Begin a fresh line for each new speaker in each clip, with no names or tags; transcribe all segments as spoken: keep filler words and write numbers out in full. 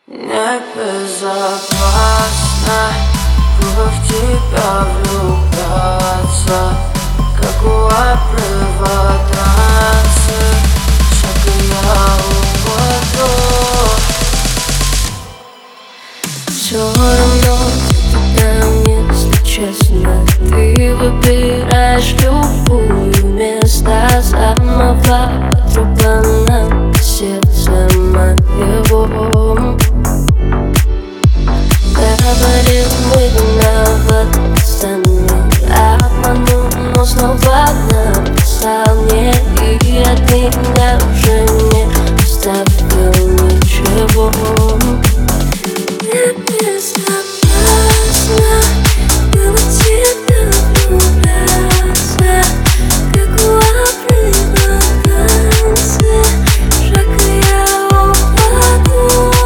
Небезопасно было в тебя влюбляться, как у обрыва танцы. Шаг и я упаду. Все равно там, если честно, ты выбираешь любую место самого отрубанного сердца моего. Говорил, мы виноваты сами, обманул, но снова написал мне, и от меня уже не оставил ничего. Небезопасно было в тебя влюбляться, как у обрыва танцы. Шаг и я упаду.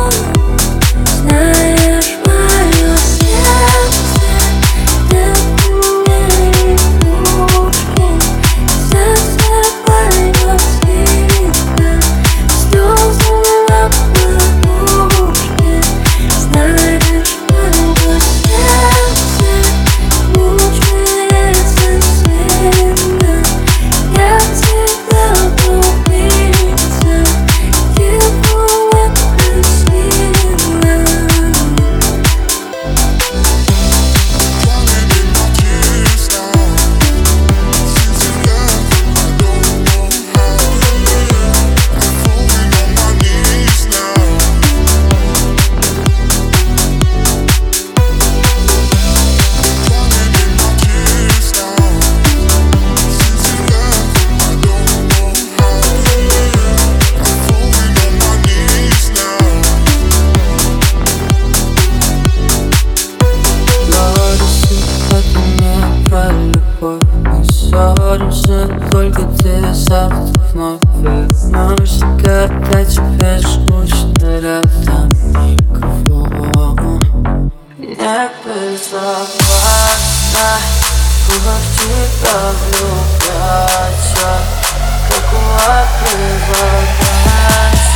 Знаешь, мое сердце так мне игрушки, засыпают тихо слезы на подушке. Знаешь, мое сердце мучается сильно. Я в тебя влюбился, его нет причины. Ссоримся, только ты завтра вновь вернешься, когда тебе скучно рядом никого. Небезопасно было в тебя влюбляться, как у обрыва танцы.